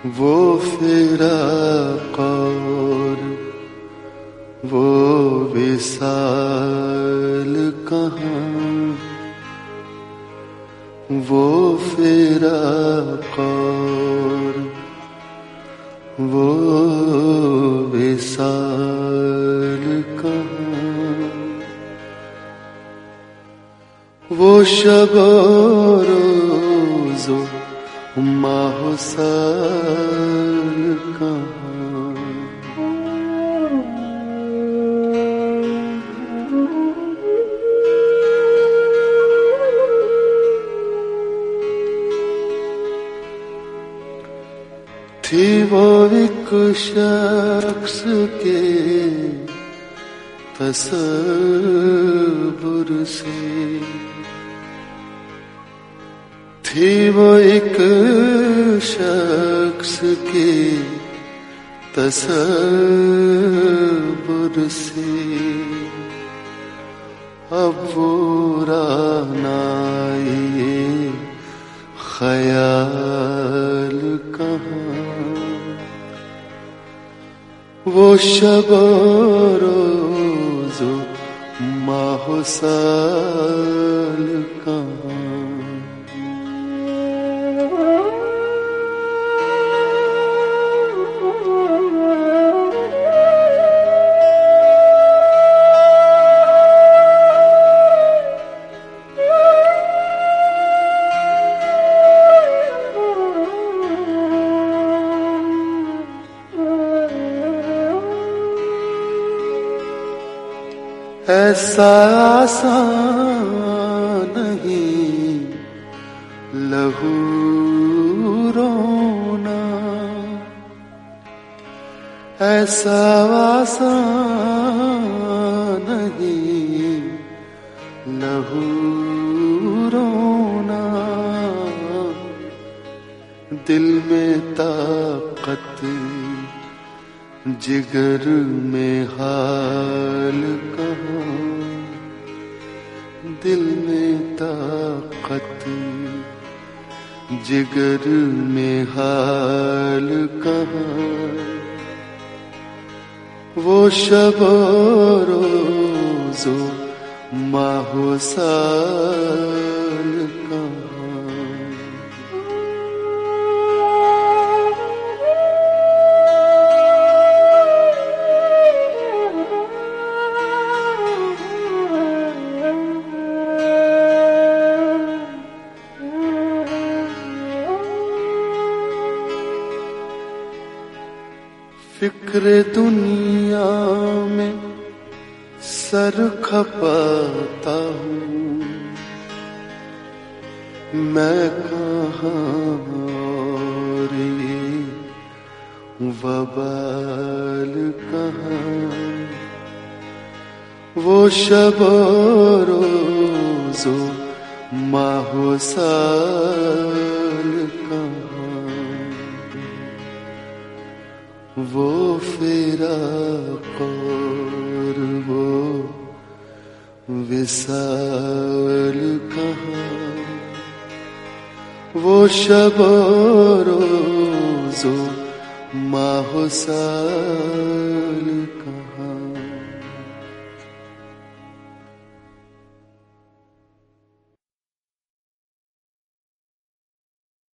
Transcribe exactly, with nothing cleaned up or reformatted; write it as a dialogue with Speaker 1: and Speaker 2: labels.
Speaker 1: وہ فراق اور وہ وصال کہاں، وہ فراق اور وہ وصال کہاں، وہ شب و روز و ماہ و سال کہاں، تھی وہ ایک شخص کے تصور سے، تھی وہ ایک شخص کے تصور سے، اب وہ رعنائی خیال کہاں، وہ شب و روز و ماہ و سال کہاں، ایسا آسان نہیں لہو رونا، ایسا آسان نہیں لہو رونا، دل میں طاقت جگر میں حال کہاں، دل میں طاقت جگر میں حال کہاں، وہ شب و روز و ماہ و سال کہاں، فکر دنیا میں سر کھپاتا ہوں، میں کہاں اور یہ وبال کہاں، وہ شب و روز و ماہ و سال کہاں، وہ فراق اور وہ وصال کہاں، وہ شب و روز و ماہ و سال کہاں۔